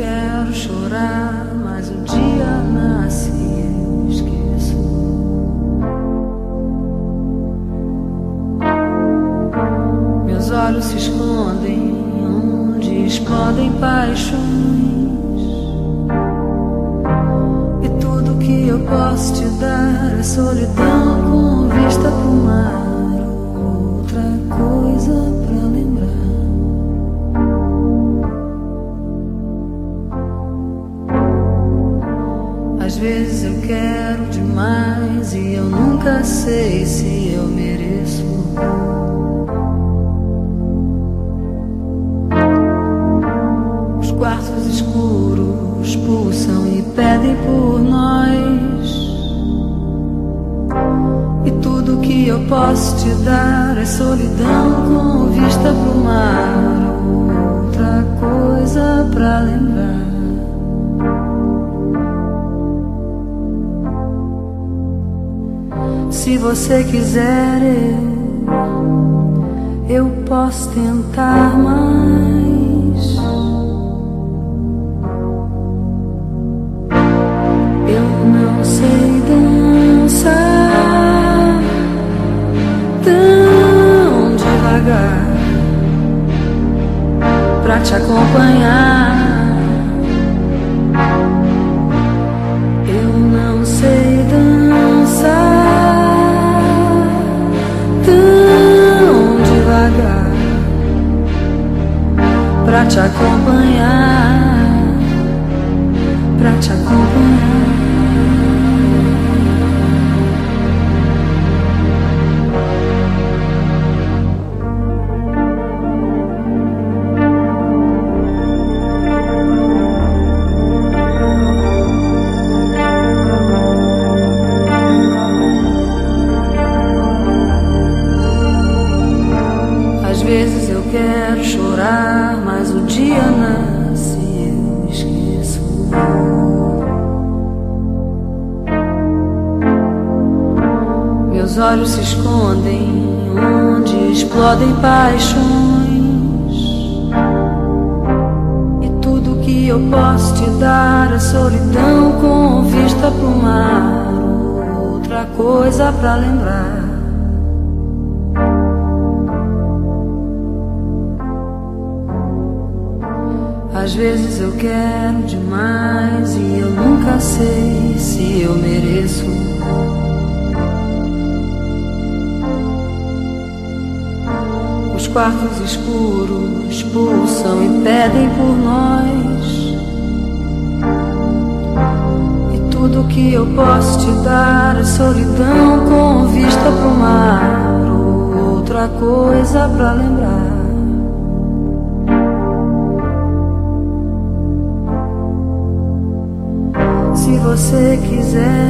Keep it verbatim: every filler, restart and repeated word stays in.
quero chorar, mas o dia nasce e eu esqueço. Meus olhos se escondem onde explodem paixões, e tudo que eu posso te dar é solidão com vista pro mar. Outra coisa pra lembrar. Às vezes eu quero demais e eu nunca sei se eu mereço. Os quartos escuros pulsam e pedem por nós, e tudo que eu posso te dar é solidão com vista pro mar. Outra coisa pra lembrar. Se você quiser, eu, eu posso tentar mais. Eu não sei dançar tão devagar pra te acompanhar. Eu não sei dançar pra te acompanhar, pra te acompanhar. Às vezes eu quero chorar, mas o dia nasce e eu esqueço. Meus olhos se escondem onde explodem paixões, e tudo que eu posso te dar é solidão com vista pro mar. Outra coisa pra lembrar. Às vezes eu quero demais e eu nunca sei se eu mereço. Os quartos escuros pulsam e pedem por nós, e tudo que eu posso te dar é solidão com vista pro mar. Outra coisa pra lembrar. Se você quiser,